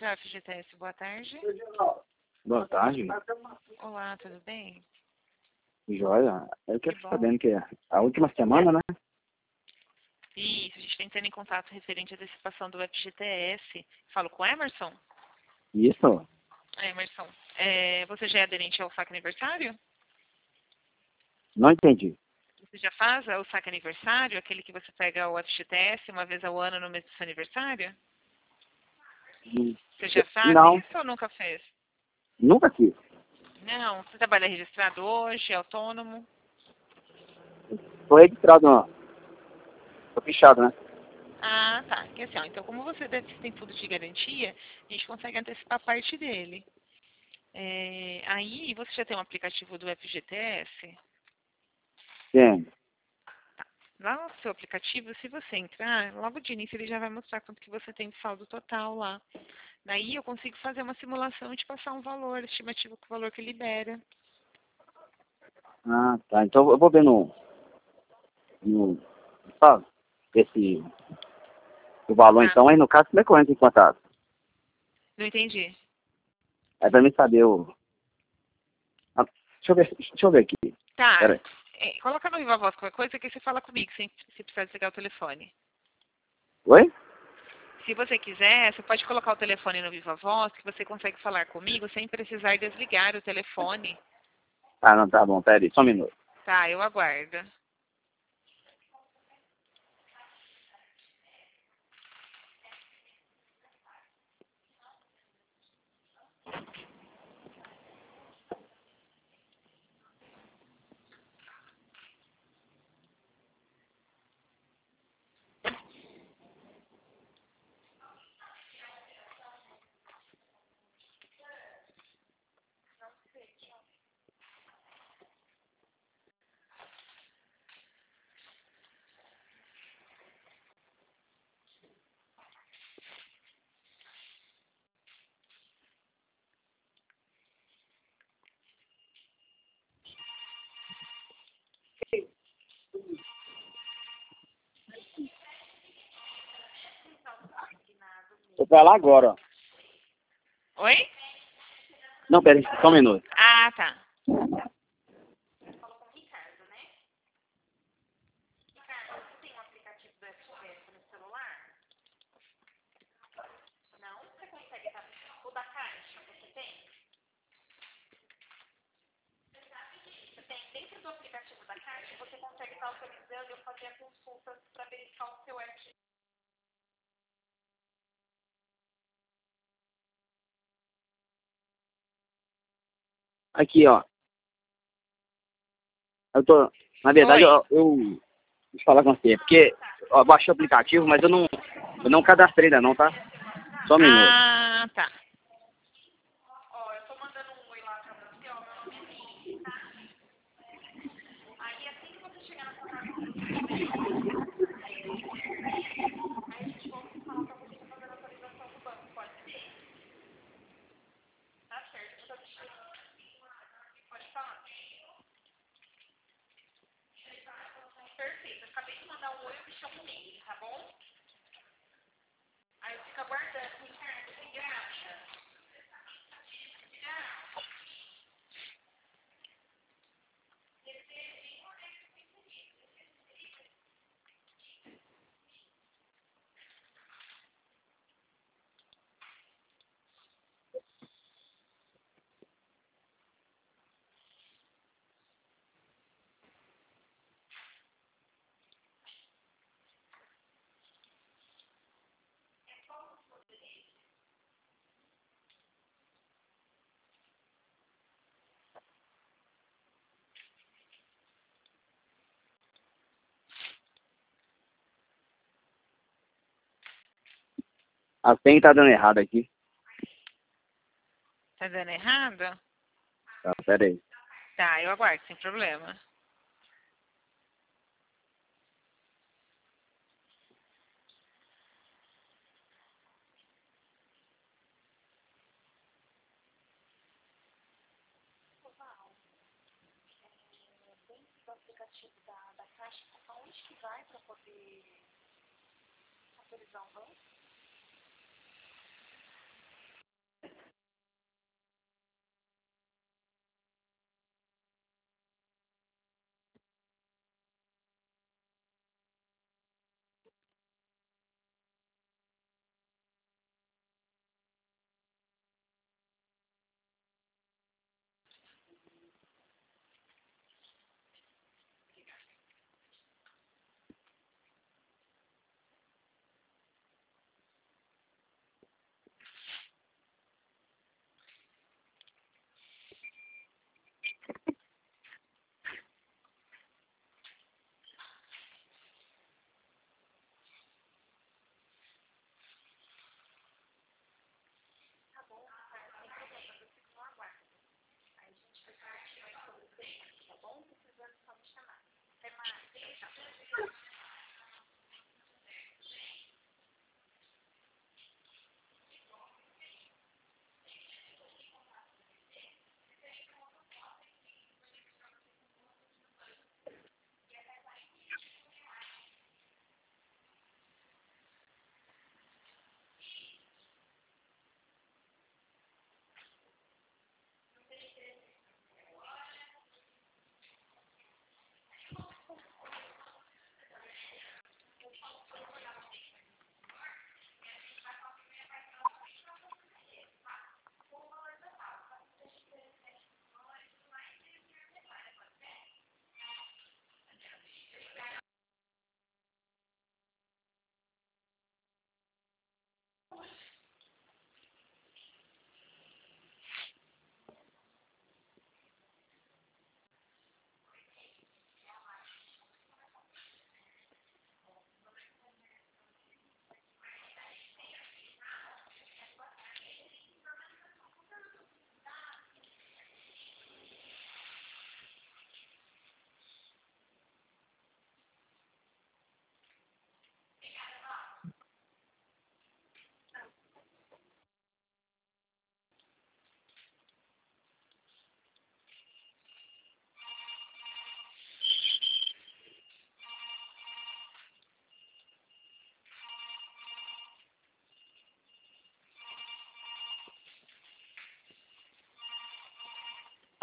Central FGTS, boa tarde. Boa tarde. Olá, tudo bem? Joia. Eu Que quero bom. sabendo que a última semana, né? Isso, a gente está entrando em contato referente à antecipação do FGTS. Falo com o Emerson? Isso. Emerson, você já é aderente ao saque aniversário? Não entendi. Você já faz o saque aniversário, aquele que você pega o FGTS uma vez ao ano no mês do seu aniversário? Você já faz Não, isso ou nunca fez? nunca fiz. Não, você trabalha registrado hoje, é autônomo? Tô registrado, não. Tô fichado, né? Ah, tá. Que assim, ó, então como você tem tudo de garantia, a gente consegue antecipar parte dele. Aí você já tem um aplicativo do FGTS? Sim. Lá no seu aplicativo, se você entrar, logo de início ele já vai mostrar quanto que você tem de saldo total lá. Daí eu consigo fazer uma simulação e te passar um valor estimativo com o valor que libera. Ah, tá. Então eu vou ver no sabe, o valor, Tá. então, aí no caso, como é que eu entro em contato? Não entendi. É pra mim saber o... Ah, deixa eu ver aqui. Tá. Pera aí. Coloca no Viva Voz qualquer coisa que você fala comigo, sem se precisar desligar o telefone. Oi? Se você quiser, você pode colocar o telefone no Viva Voz, que você consegue falar comigo sem precisar desligar o telefone. Ah, não, tá bom. Pera aí, só um minuto. Tá, eu aguardo. Vou pra lá agora, ó. Oi? Não, pera aí, só um minuto. Ah, tá. Aqui, ó. Eu tô... Na verdade, Oi. deixa eu falar com você, porque eu baixei o aplicativo, mas eu não cadastrei ainda não, tá? Só um minuto. Ah, tá. A senha tá dando errado aqui. Tá dando errado? Tá, pera aí. Tá, eu aguardo, sem problema.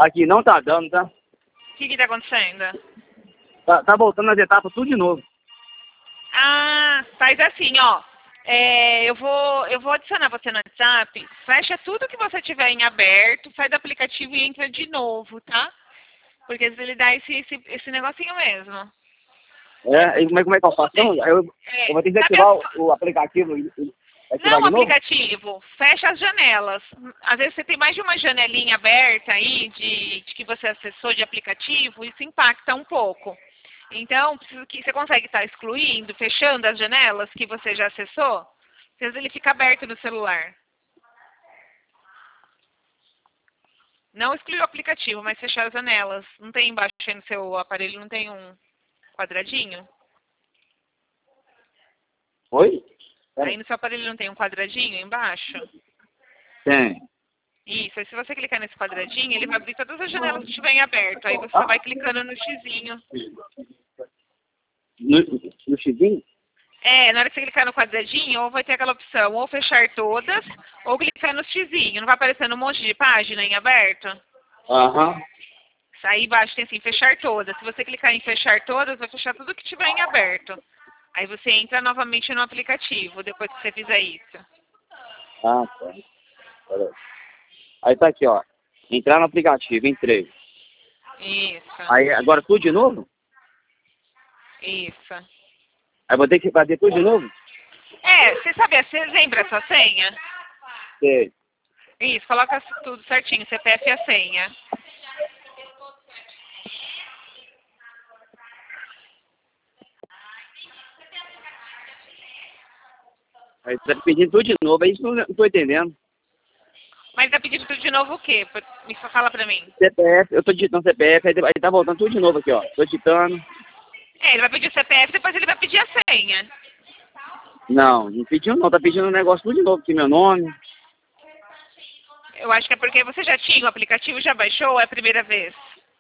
Aqui, não tá dando, tá? O que tá acontecendo? Tá voltando as etapas tudo de novo. Ah, faz assim, ó. Eu vou adicionar você no WhatsApp. Fecha tudo que você tiver em aberto, sai do aplicativo e entra de novo, tá? Porque às vezes ele dá esse negocinho mesmo. E como é que eu faço? Não, eu vou ter que Sabe ativar o aplicativo e ativar Não, de novo? aplicativo, fecha as janelas. Às vezes você tem mais de uma janelinha aberta aí de que você acessou de aplicativo, isso impacta um pouco. Então, preciso que você consegue estar excluindo, fechando as janelas que você já acessou, às vezes ele fica aberto no celular. Não excluir o aplicativo, mas fechar as janelas. Não tem embaixo aí no seu aparelho, não tem um quadradinho? Oi? Aí no seu aparelho não tem um quadradinho embaixo? Tem. Isso, aí se você clicar nesse quadradinho, ele vai abrir todas as janelas que estiverem abertas. Aí você só vai clicando no xizinho. No xizinho? Na hora que você clicar no quadradinho, ou vai ter aquela opção, ou fechar todas, ou clicar no xizinho. Não vai aparecendo um monte de página em aberto? Aham. Aí embaixo tem assim, fechar todas. Se você clicar em fechar todas, vai fechar tudo que tiver em aberto. Aí você entra novamente no aplicativo, depois que você fizer isso. Ah, tá. Peraí. Aí tá aqui, ó. Entrar no aplicativo, entrei. Isso, Aí agora tudo de novo? isso. Aí vou ter que fazer tudo de novo? Você lembra a sua senha? Sei. Isso, coloca tudo certinho, CPF e a senha. Aí você tá pedindo tudo de novo, aí isso não tô entendendo. Mas tá pedindo tudo de novo o quê? Me fala pra mim. CPF, eu tô digitando CPF, aí tá voltando tudo de novo aqui, ó. Tô digitando. Ele vai pedir o CPF, depois ele vai pedir a senha. Não pediu não, tá pedindo um negócio tudo de novo aqui, meu nome. Eu acho que é porque você já tinha o aplicativo, já baixou ou é a primeira vez?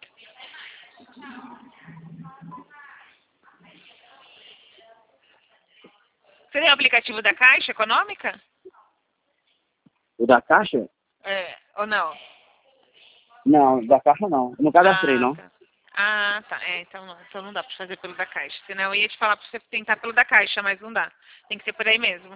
Você tem o aplicativo da Caixa Econômica? O da Caixa? Ou não? Não, da Caixa não. Eu não cadastrei, não. Tá. Tá. Então não dá pra fazer pelo da Caixa. Senão eu ia te falar pra você tentar pelo da Caixa, mas não dá. Tem que ser por aí mesmo.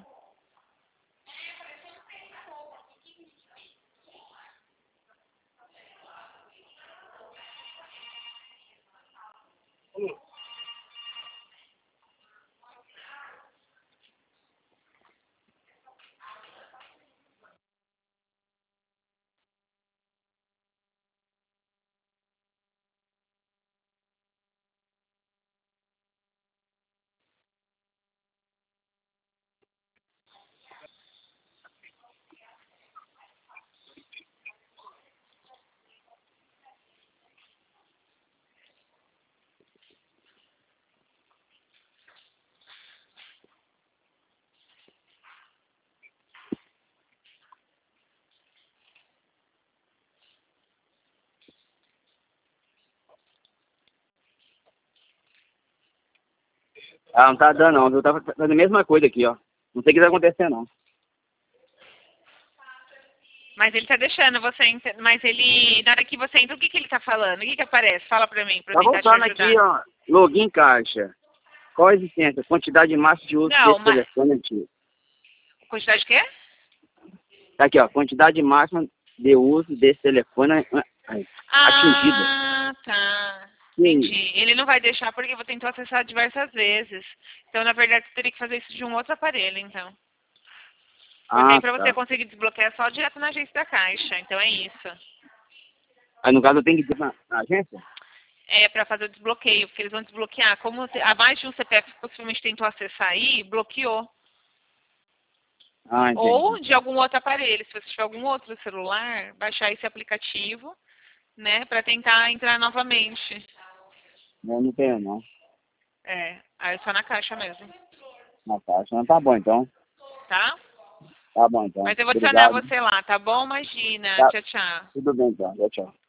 Ah, não tá dando não, eu tava fazendo a mesma coisa aqui, ó. Não sei o que vai acontecer não. Mas ele tá deixando você mas ele, na hora que você entra, o que ele tá falando? O que aparece? Fala pra mim, pra eu Tá tentar te voltando ajudar. aqui, ó. Login Caixa. Qual a existência? Quantidade máxima de uso Não, desse telefone antigo. Quantidade de quê? Tá aqui, ó. Quantidade máxima de uso desse telefone atingida. Tá. Sim. Entendi. Ele não vai deixar porque você tentou acessar diversas vezes. Então, na verdade, você teria que fazer isso de um outro aparelho, então. Porque aí pra você Tá. conseguir desbloquear é só direto na agência da Caixa. Então é isso. Aí no caso eu tenho que ir na agência? Pra fazer o desbloqueio, porque eles vão desbloquear. Como a mais de um CPF que possivelmente tentou acessar aí, bloqueou. Entendi. Ou de algum outro aparelho. Se você tiver algum outro celular, baixar esse aplicativo, né, pra tentar entrar novamente. Não tenho não. Aí é só na Caixa mesmo. Na Caixa. Não, tá bom então. Tá? Tá bom então. Mas eu vou adicionar Obrigado. você lá, tá bom? Imagina. Tá. Tchau, tchau. Tudo bem então. Tchau, tchau.